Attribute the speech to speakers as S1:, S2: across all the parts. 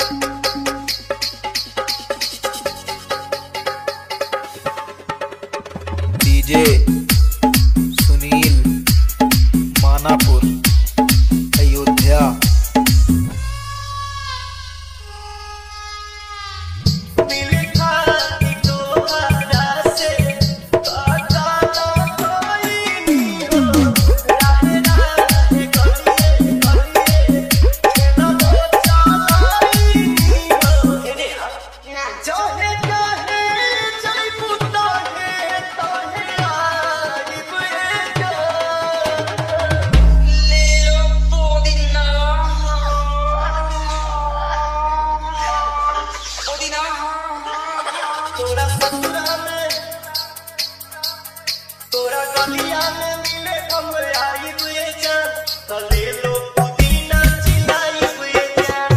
S1: DJ Sunil Manapur Ayodhya.
S2: तोरा गलिया में मिले हम आई हुए जान तो ले लो पुदीना चिलाई हुए जान।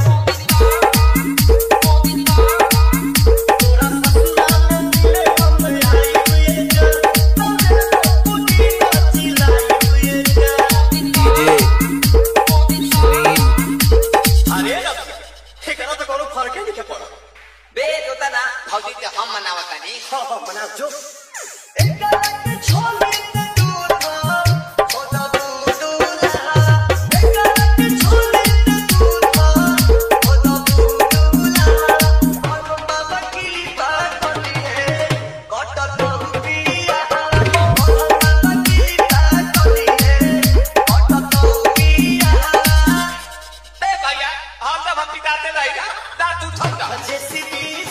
S2: तोरा ससुरा में मिले हम आई हुए जान तो ले लो पुदीना चिलाई हुए जान।
S1: डीजे सुनील।
S2: अरे ठेकेरा तो कोनो फर्क ही नहीं पड़ा
S3: बे जोता ना भौजी के हम मनावता नहीं।
S2: हां मना जो एक के छोले ते दूर होता दूल्हा एक के छोले ते दूर होता दूल्हा और बाबा की बात होती है कट तो पिया बाबा की बात होती है कट तो पिया।
S3: बे भैया हम सब हम पिताते रहेगा दा तू ठंडा
S2: जैसी